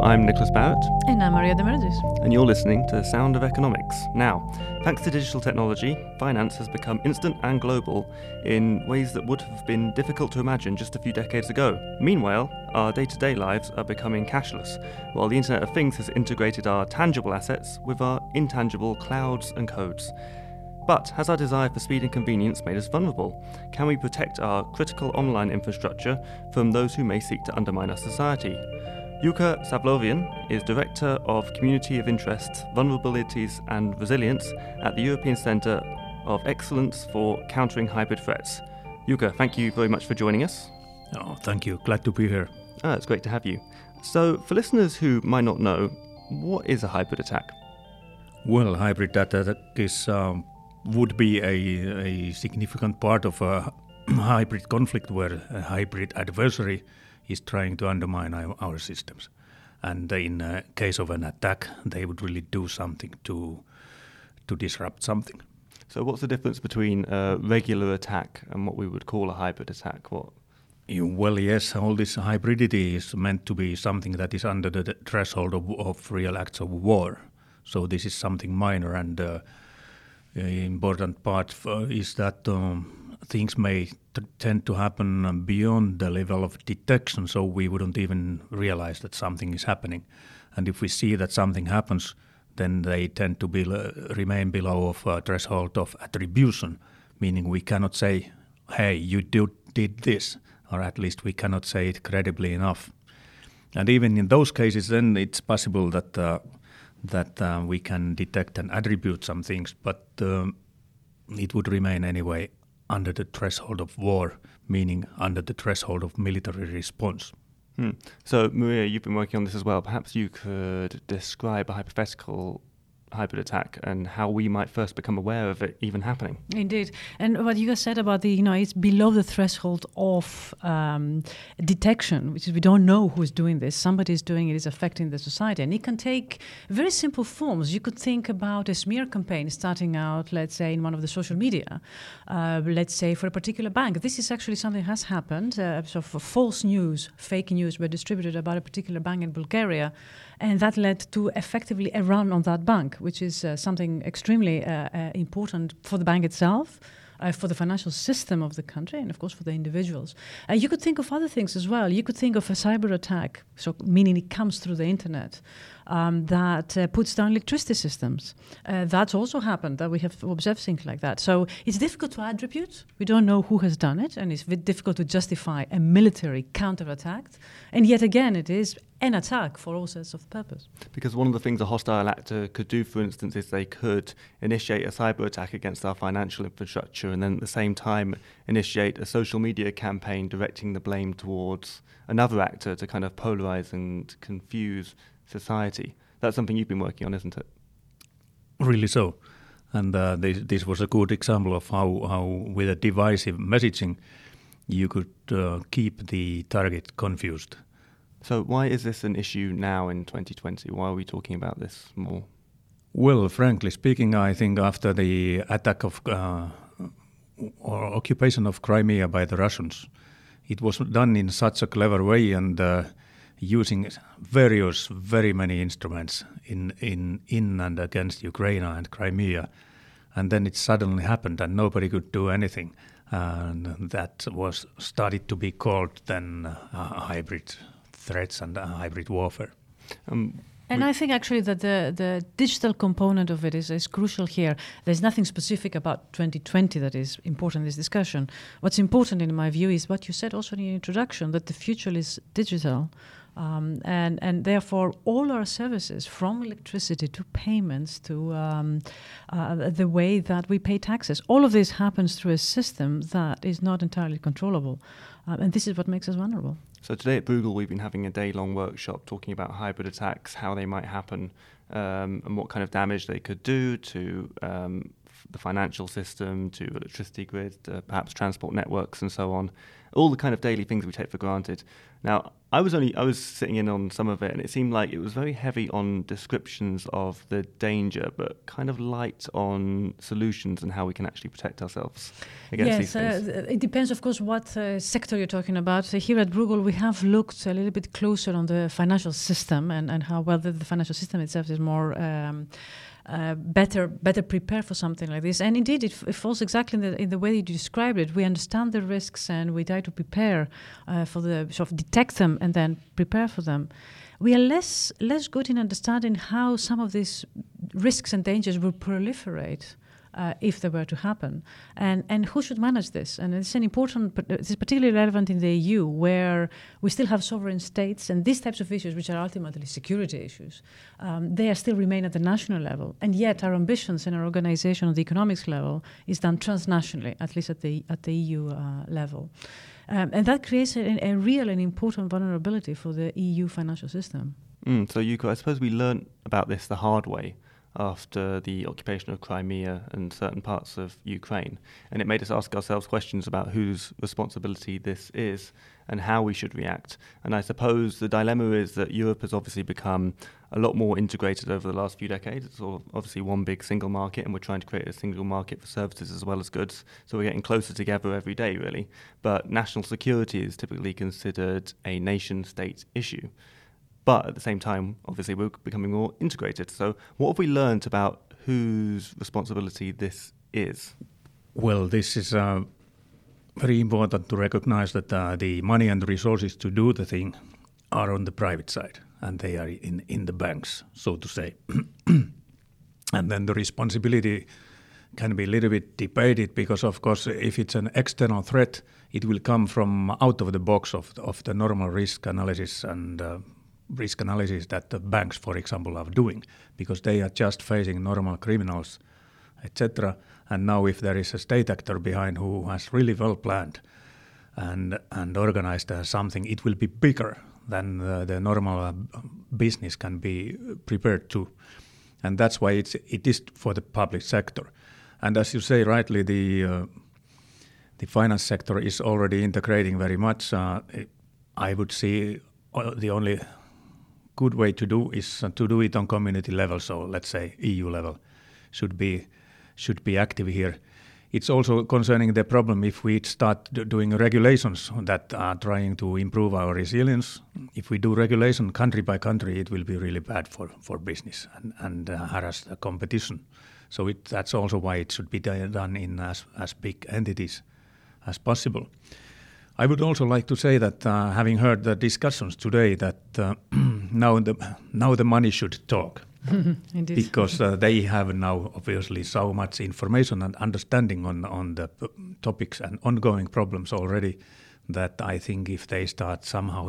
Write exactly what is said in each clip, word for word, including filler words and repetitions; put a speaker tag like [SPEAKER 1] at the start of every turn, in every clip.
[SPEAKER 1] I'm Nicholas Barrett.
[SPEAKER 2] And I'm Maria Demergis.
[SPEAKER 1] And you're listening to Sound of Economics. Now, thanks to digital technology, finance has become instant and global in ways that would have been difficult to imagine just a few decades ago. Meanwhile, our day-to-day lives are becoming cashless, while the Internet of Things has integrated our tangible assets with our intangible clouds and codes. But has our desire for speed and convenience made us vulnerable? Can we protect our critical online infrastructure from those who may seek to undermine our society? Jukka Savlovian is Director of Community of Interests, Vulnerabilities and Resilience at the European Centre of Excellence for Countering Hybrid Threats. Jukka, thank you very much for joining us.
[SPEAKER 3] Oh, thank you. Glad to be here.
[SPEAKER 1] Oh, it's great to have you. So, for listeners who might not know, what is a hybrid attack?
[SPEAKER 3] Well, hybrid attack is, um, would be a, a significant part of a hybrid conflict where a hybrid adversary is trying to undermine our, our systems. And in uh, case of an attack, they would really do something to to disrupt something.
[SPEAKER 1] So what's the difference between a regular attack and what we would call a hybrid attack? What?
[SPEAKER 3] Well, yes, all this hybridity is meant to be something that is under the threshold of, of real acts of war. So this is something minor, and uh, the important part uh, is that um, things may t- tend to happen beyond the level of detection, so we wouldn't even realize that something is happening. And if we see that something happens, then they tend to be, uh, remain below of a threshold of attribution, meaning we cannot say, hey, you do, did this, or at least we cannot say it credibly enough. And even in those cases, then it's possible that uh, that uh, we can detect and attribute some things, but um, it would remain anyway under the threshold of war, meaning under the threshold of military response.
[SPEAKER 1] Hmm. So, Maria, you've been working on this as well. Perhaps you could describe a hypothetical hybrid attack and how we might first become aware of it even happening.
[SPEAKER 2] Indeed. And what you guys said about the, you know, it's below the threshold of um, detection, which is we don't know who's doing this. Somebody is doing it, is affecting the society. And it can take very simple forms. You could think about a smear campaign starting out, let's say, in one of the social media, uh, let's say for a particular bank. This is actually something that has happened. Uh, so for false news, fake news were distributed about a particular bank in Bulgaria. And that led to effectively a run on that bank, which is uh, something extremely uh, uh, important for the bank itself, uh, for the financial system of the country, and of course for the individuals. Uh, you could think of other things as well. You could think of a cyber attack, so meaning it comes through the internet, um, that uh, puts down electricity systems. Uh, that's also happened, that we have observed things like that. So it's difficult to attribute. We don't know who has done it, and it's very difficult to justify a military counterattack. And yet again, it is an attack for all sorts of purpose.
[SPEAKER 1] Because one of the things a hostile actor could do, for instance, is they could initiate a cyber attack against our financial infrastructure and then at the same time initiate a social media campaign directing the blame towards another actor to kind of polarize and confuse society. That's something you've been working on, isn't it?
[SPEAKER 3] Really so. And uh, this, this was a good example of how, how with a divisive messaging, you could uh, keep the target confused.
[SPEAKER 1] So why is this an issue now in twenty twenty? Why are we talking about this more?
[SPEAKER 3] Well, frankly speaking, I think after the attack of uh, or occupation of Crimea by the Russians, it was done in such a clever way and uh, using various, very many instruments in, in, in and against Ukraine and Crimea. And then it suddenly happened and nobody could do anything. And that was started to be called then uh, hybrid threats and uh, hybrid warfare.
[SPEAKER 1] Um,
[SPEAKER 2] And I think actually that the, the digital component of it is, is crucial here. There's nothing specific about twenty twenty that is important in this discussion. What's important in my view is what you said also in your introduction, that the future is digital. Um, and, and therefore all our services, from electricity to payments to um, uh, the way that we pay taxes, all of this happens through a system that is not entirely controllable. Um, and this is what makes us vulnerable.
[SPEAKER 1] So today at Bruegel, we've been having a day-long workshop talking about hybrid attacks, how they might happen, um, and what kind of damage they could do to um, the financial system to electricity grid, to perhaps transport networks and so on, all the kind of daily things we take for granted. Now, I was only I was sitting in on some of it, and it seemed like it was very heavy on descriptions of the danger, but kind of light on solutions and how we can actually protect ourselves against
[SPEAKER 2] yes,
[SPEAKER 1] these things.
[SPEAKER 2] Uh, it depends, of course, what uh, sector you're talking about. So here at Bruegel, we have looked a little bit closer on the financial system and, and how well the, the financial system itself is more um, uh, better better prepared for something like this. And indeed, it, f- it falls exactly in the, in the way you described it. We understand the risks and we try to prepare uh, for the sort of detect them and then prepare for them. We are less less good in understanding how some of these risks and dangers will proliferate uh, if they were to happen, and and who should manage this. And it's an important, it's particularly relevant in the E U, where we still have sovereign states, and these types of issues, which are ultimately security issues, um, they are still remain at the national level, and yet our ambitions and our organization on the economics level is done transnationally, at least at the at the E U uh, level. Um, and that creates a, a real and important vulnerability for the E U financial system.
[SPEAKER 1] Mm, so, Yuko, I suppose we learned about this the hard way after the occupation of Crimea and certain parts of Ukraine. And it made us ask ourselves questions about whose responsibility this is and how we should react. And I suppose the dilemma is that Europe has obviously become a lot more integrated over the last few decades. It's all obviously one big single market, and we're trying to create a single market for services as well as goods. So we're getting closer together every day, really. But national security is typically considered a nation-state issue. But at the same time, obviously, we're becoming more integrated. So what have we learned about whose responsibility this is?
[SPEAKER 3] Well, this is uh, very important to recognize that uh, the money and the resources to do the thing are on the private side, and they are in, in the banks, so to say. And then the responsibility can be a little bit debated because, of course, if it's an external threat, it will come from out of the box of, of the normal risk analysis and uh, risk analysis that the banks, for example, are doing, because they are just facing normal criminals, et cetera. And now if there is a state actor behind who has really well planned and and organized uh, something, it will be bigger than uh, the normal uh, business can be prepared to. And that's why it's it is for the public sector. And as you say rightly, the uh, the finance sector is already integrating very much. Uh, I would say the only good way to do is uh, to do it on community level. So let's say E U level should be should be active here. It's also concerning the problem if we start do doing regulations that are trying to improve our resilience. If we do regulation country by country, it will be really bad for, for business and, and uh, harass the competition. So it, that's also why it should be done in as, as big entities as possible. I would also like to say that uh, having heard the discussions today, that uh, now the now the money should talk.
[SPEAKER 2] Indeed.
[SPEAKER 3] Because uh, they have now obviously so much information and understanding on, on the p- topics and ongoing problems already that I think if they start somehow,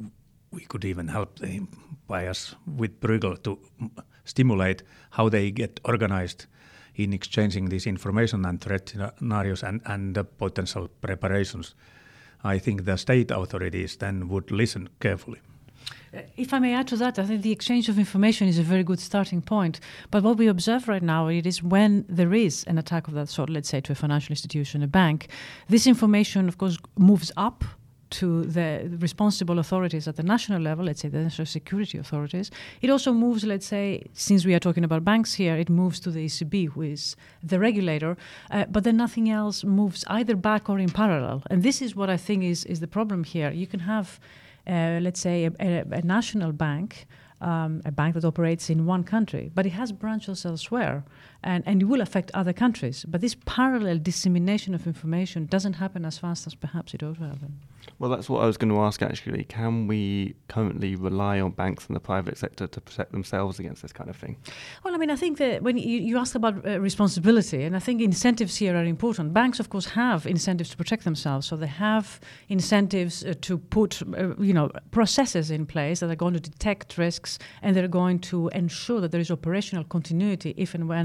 [SPEAKER 3] we could even help them by us with Bruegel to stimulate how they get organized in exchanging this information and threat scenarios and, and the potential preparations. I think the state authorities then would listen carefully.
[SPEAKER 2] If I may add to that, I think the exchange of information is a very good starting point. But what we observe right now, it is when there is an attack of that sort, let's say to a financial institution, a bank, this information, of course, moves up to the responsible authorities at the national level, let's say the national security authorities. It also moves, let's say, since we are talking about banks here, it moves to the E C B, who is the regulator, uh, but then nothing else moves either back or in parallel. And this is what I think is, is the problem here. You can have, uh, let's say, a, a, a national bank, um, a bank that operates in one country, but it has branches elsewhere, and, and it will affect other countries. But this parallel dissemination of information doesn't happen as fast as perhaps it ought to happen.
[SPEAKER 1] Well, that's what I was going to ask, actually. Can we currently rely on banks and the private sector to protect themselves against this kind of thing?
[SPEAKER 2] Well, I mean, I think that when you, you asked about uh, responsibility, and I think incentives here are important. Banks, of course, have incentives to protect themselves. So they have incentives uh, to put, uh, you know, processes in place that are going to detect risks, and they're going to ensure that there is operational continuity if and when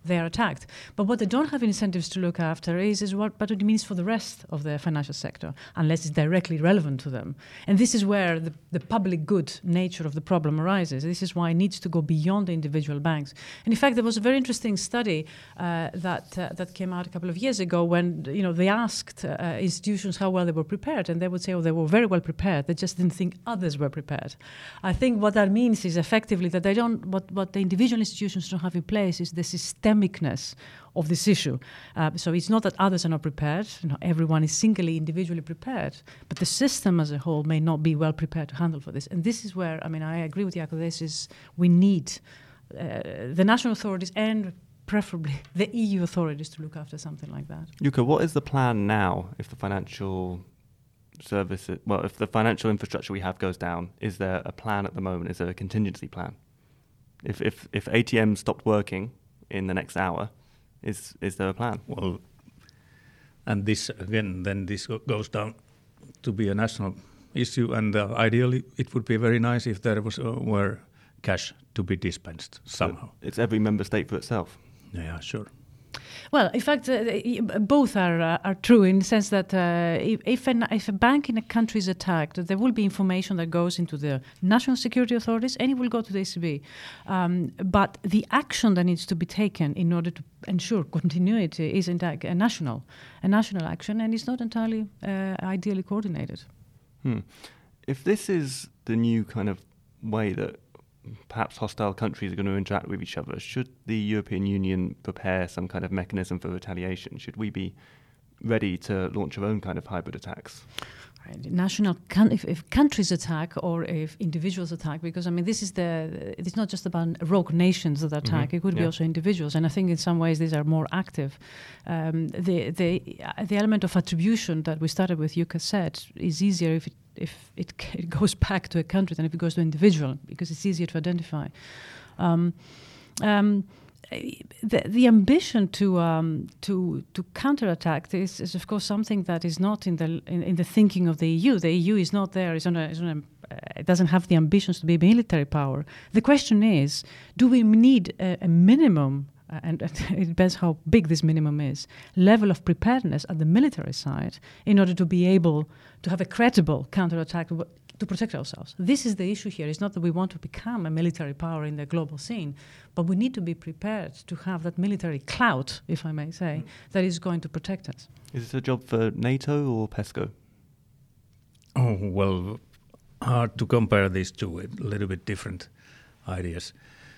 [SPEAKER 2] they are attacked. But what they don't have incentives to look after is, is what, what it means for the rest of the financial sector, unless it's directly relevant to them. And this is where the, the public good nature of the problem arises. This is why it needs to go beyond the individual banks. And in fact, there was a very interesting study uh, that uh, that came out a couple of years ago when, you know, they asked uh, institutions how well they were prepared, and they would say, oh, they were very well prepared. They just didn't think others were prepared. I think what that means is effectively that they don't, what, what the individual institutions don't have in place is the systemicness of this issue. Uh, so it's not that others are not prepared. You know, everyone is singly, individually prepared, but the system as a whole may not be well prepared to handle for this. And this is where, I mean, I agree with Jaakko, this is, we need uh, the national authorities and preferably the E U authorities to look after something like that.
[SPEAKER 1] Jukka, what is the plan now if the financial service, well, if the financial infrastructure we have goes down? Is there a plan at the moment? Is there a contingency plan? If if if A T Ms stopped working in the next hour, is is there a plan?
[SPEAKER 3] Well, and this again, then this goes down to be a national issue, and uh, ideally it would be very nice if there was uh, were cash to be dispensed somehow.
[SPEAKER 1] So it's every member state for itself.
[SPEAKER 3] Yeah, sure.
[SPEAKER 2] Well, in fact, uh, both are uh, are true in the sense that uh, if if, an, if a bank in a country is attacked, there will be information that goes into the national security authorities and it will go to the E C B. Um, but the action that needs to be taken in order to ensure continuity is in fact a national, a national action, and it's not entirely uh, ideally coordinated.
[SPEAKER 1] Hmm. If this is the new kind of way that perhaps hostile countries are going to interact with each other, should the European Union prepare some kind of mechanism for retaliation? Should we be ready to launch our own kind of hybrid attacks?
[SPEAKER 2] Right. National, can, if, if countries attack or if individuals attack, because I mean, this is the, it's not just about rogue nations that attack, mm-hmm. it could yeah. be also individuals. And I think in some ways these are more active. Um, the, the, the element of attribution that we started with, Jukka said, is easier if it if it, it goes back to a country than if it goes to an individual, because it's easier to identify. Um, um, the, the ambition to um, to to counterattack is, is of course something that is not in the in, in the thinking of the E U. The E U is not there. It's on a, it's on a, uh, it doesn't have the ambitions to be a military power. The question is, do we need a, a minimum? Uh, and it depends how big this minimum is, level of preparedness at the military side in order to be able to have a credible counterattack to, to protect ourselves. This is the issue here. It's not that we want to become a military power in the global scene, but we need to be prepared to have that military clout, if I may say, mm. that is going to protect us.
[SPEAKER 1] Is this a job for NATO or PESCO?
[SPEAKER 3] Oh, well, hard to compare these two, a little bit different ideas.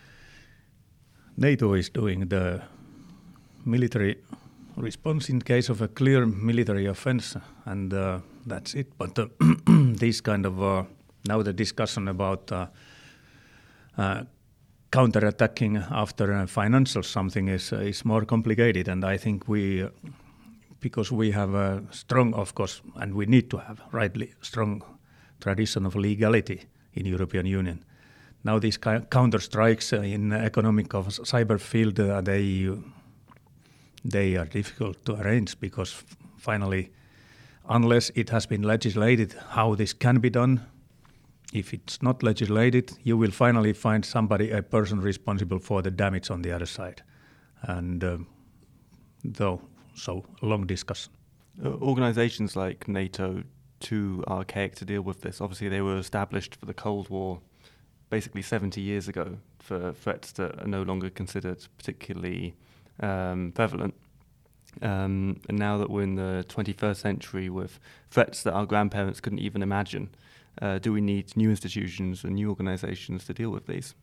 [SPEAKER 3] NATO is doing the military response in case of a clear military offense, and uh, that's it. But uh, this kind of, uh, now the discussion about uh, uh, counter-attacking after uh, financial something is, uh, is more complicated, and I think we, uh, because we have a strong, of course, and we need to have, rightly, strong tradition of legality in European Union. Now these counter strikes uh, in economic of cyber field, uh, they they are difficult to arrange because f- finally, unless it has been legislated how this can be done, if it's not legislated, you will finally find somebody, a person responsible for the damage on the other side, and uh, though so long discussion.
[SPEAKER 1] Uh, organizations like NATO, too archaic to deal with this. Obviously, they were established for the Cold War. Basically seventy years ago, for threats that are no longer considered particularly um, prevalent. Um, and now that we're in the twenty-first century with threats that our grandparents couldn't even imagine, uh, do we need new institutions and new organizations to deal with these?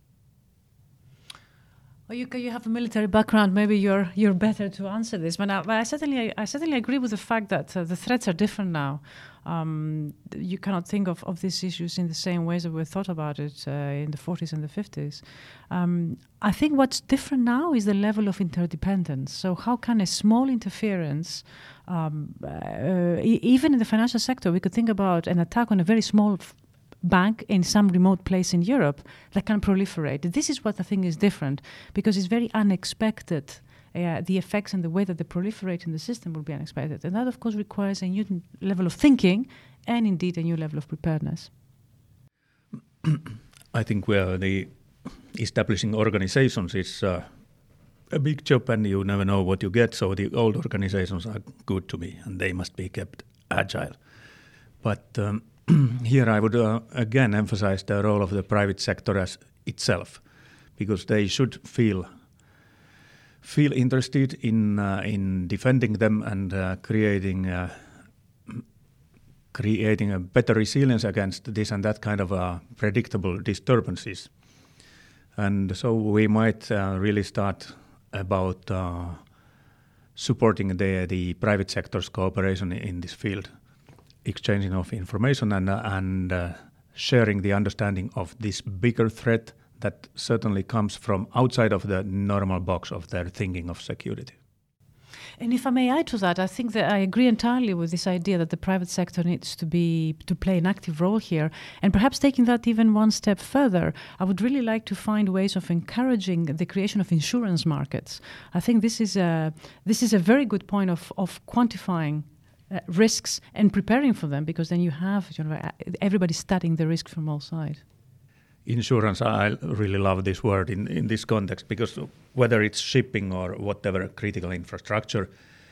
[SPEAKER 2] Well, you, you have a military background. Maybe you're you're better to answer this. But, I, but I certainly I certainly agree with the fact that uh, the threats are different now. Um, you cannot think of, of these issues in the same ways that we thought about it uh, in the forties and the fifties. Um, I think what's different now is the level of interdependence. So how can a small interference, um, uh, e- even in the financial sector, we could think about an attack on a very small f- bank in some remote place in Europe that can proliferate. This is what I think is different, because it's very unexpected. Uh, the effects and the way that they proliferate in the system will be unexpected. And that, of course, requires a new level of thinking and, indeed, a new level of preparedness.
[SPEAKER 3] I think where the establishing organizations is uh, a big job and you never know what you get. So the old organizations are good to me and they must be kept agile. But um, here I would uh, again emphasize the role of the private sector as itself, because they should feel feel interested in uh, in defending them and uh, creating uh, creating a better resilience against this and that kind of uh, predictable disturbances. And so we might uh, really start about uh, supporting the the private sector's cooperation in this field, exchanging of information and uh, and uh, sharing the understanding of this bigger threat that certainly comes from outside of the normal box of their thinking of security.
[SPEAKER 2] And if I may add to that, I think that I agree entirely with this idea that the private sector needs to be to play an active role here. And perhaps taking that even one step further, I would really like to find ways of encouraging the creation of insurance markets. I think this is a this is a very good point of of quantifying uh, risks and preparing for them, because then you have, you know, everybody studying the risk from all sides.
[SPEAKER 3] Insurance, I really love this word in, in this context, because whether it's shipping or whatever critical infrastructure,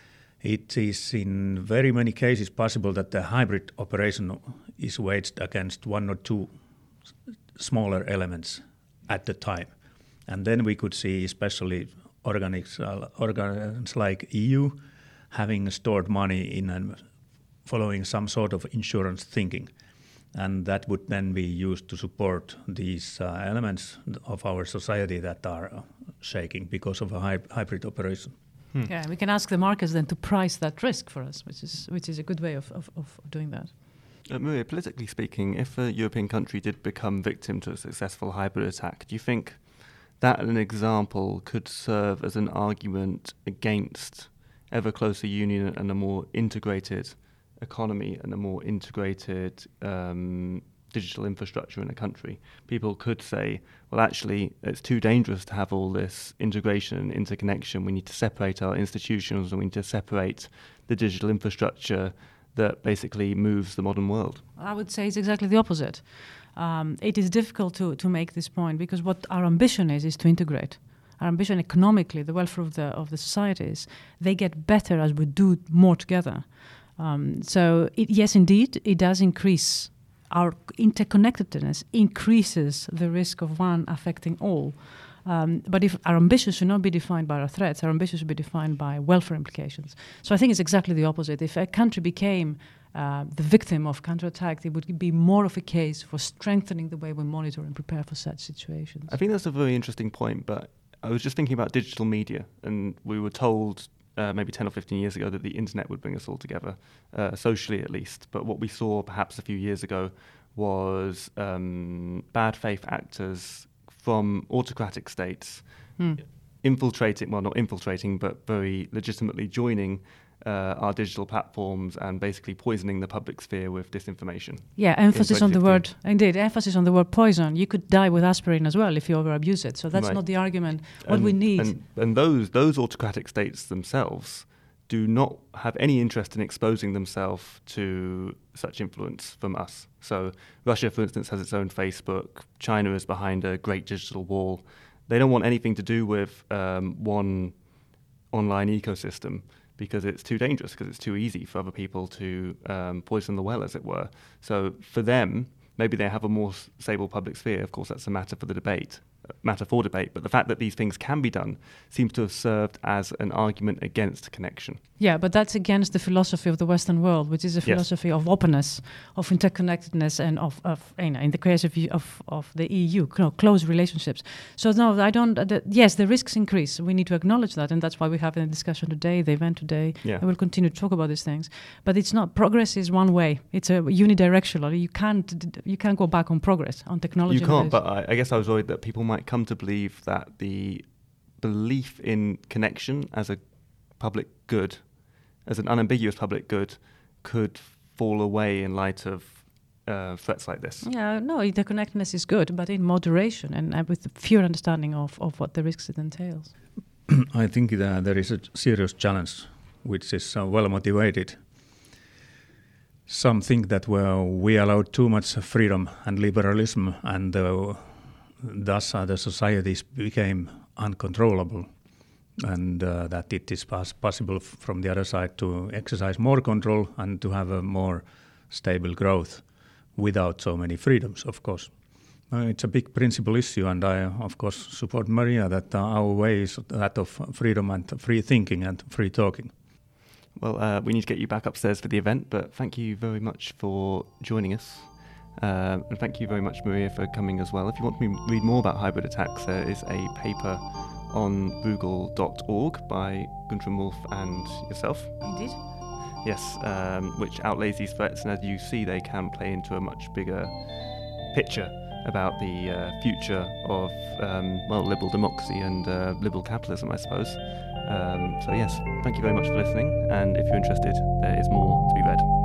[SPEAKER 3] it is in very many cases possible that the hybrid operation is waged against one or two s- smaller elements at the time. And then we could see especially organics, uh, organs like E U having stored money in and following some sort of insurance thinking. And that would then be used to support these uh, elements of our society that are uh, shaking because of a hy- hybrid operation.
[SPEAKER 2] Hmm. Yeah, we can ask the markets then to price that risk for us, which is which is a good way of, of, of doing that.
[SPEAKER 1] Uh, Maria, politically speaking, if a European country did become victim to a successful hybrid attack, do you think that an example could serve as an argument against ever closer union and a more integrated economy and a more integrated um, digital infrastructure in a country? People could say, well, actually, it's too dangerous to have all this integration and interconnection. We need to separate our institutions and we need to separate the digital infrastructure that basically moves the modern world.
[SPEAKER 2] I would say it's exactly the opposite. Um, it is difficult to, to make this point, because what our ambition is, is to integrate. Our ambition economically, the welfare of the, of the societies, they get better as we do more together. Um, so, it, yes, indeed, it does increase our interconnectedness, increases the risk of one affecting all. Um, but if our ambitions should not be defined by our threats, our ambitions should be defined by welfare implications. So I think it's exactly the opposite. If a country became uh, the victim of counterattack, it would be more of a case for strengthening the way we monitor and prepare for such situations.
[SPEAKER 1] I think that's a very interesting point, but I was just thinking about digital media, and we were told Uh, maybe ten or fifteen years ago that the internet would bring us all together, uh, socially at least. But what we saw perhaps a few years ago was um, bad faith actors from autocratic states
[SPEAKER 2] Hmm.
[SPEAKER 1] infiltrating, well, not infiltrating, but very legitimately joining uh, our digital platforms and basically poisoning the public sphere with disinformation.
[SPEAKER 2] Yeah, emphasis on the
[SPEAKER 1] twenty
[SPEAKER 2] word,
[SPEAKER 1] fifteen.
[SPEAKER 2] indeed, emphasis on the word poison. You could die with aspirin as well if you over-abuse it. So that's
[SPEAKER 1] Right.
[SPEAKER 2] not the argument. What
[SPEAKER 1] And-
[SPEAKER 2] we need...
[SPEAKER 1] And, and those those autocratic states themselves do not have any interest in exposing themselves to such influence from us. So Russia, for instance, has its own Facebook. China is behind a great digital wall. They don't want anything to do with um, one online ecosystem, because it's too dangerous, because it's too easy for other people to um, poison the well, as it were. So for them, maybe they have a more s- stable public sphere. Of course, that's a matter for the debate, matter for debate. But the fact that these things can be done seems to have served as an argument against connection.
[SPEAKER 2] Yeah, but that's against the philosophy of the Western world, which is a
[SPEAKER 1] Yes.
[SPEAKER 2] philosophy of openness, of interconnectedness, and of, of you know, in the case of, of, of the E U, clo- close relationships. So no, I don't. Uh, the, yes, the risks increase. We need to acknowledge that, and that's why we have a discussion today, the event today.
[SPEAKER 1] Yeah.
[SPEAKER 2] And we'll continue to talk about these things. But it's not. Progress is one way. It's a unidirectional. You can't. You can't go back on progress on technology.
[SPEAKER 1] You can't,
[SPEAKER 2] nowadays.
[SPEAKER 1] but I, I guess I was worried that people might come to believe that the belief in connection as a public good, as an unambiguous public good, could fall away in light of uh, threats like this.
[SPEAKER 2] Yeah, no, interconnectedness is good, but in moderation and uh, with a fewer understanding of, of what the risks it entails.
[SPEAKER 3] I think that there is a serious challenge, which is uh, well motivated. Some think that well, we allowed too much freedom and liberalism, and uh, thus uh, the societies became uncontrollable. and uh, that it is pos- possible f- from the other side to exercise more control and to have a more stable growth without so many freedoms, of course. Uh, it's a big principal issue, and I, of course, support Maria that uh, our way is that of freedom and free thinking and free talking.
[SPEAKER 1] Well, uh, we need to get you back upstairs for the event, but thank you very much for joining us. Uh, and thank you very much, Maria, for coming as well. If you want to read more about hybrid attacks, there is a paper on Google dot org by Guntram Wolff and yourself.
[SPEAKER 2] Indeed.
[SPEAKER 1] Yes, um, which outlays these threats, and as you see, they can play into a much bigger picture about the uh, future of, um, well, liberal democracy and uh, liberal capitalism, I suppose. Um, so yes, thank you very much for listening, and if you're interested, there is more to be read.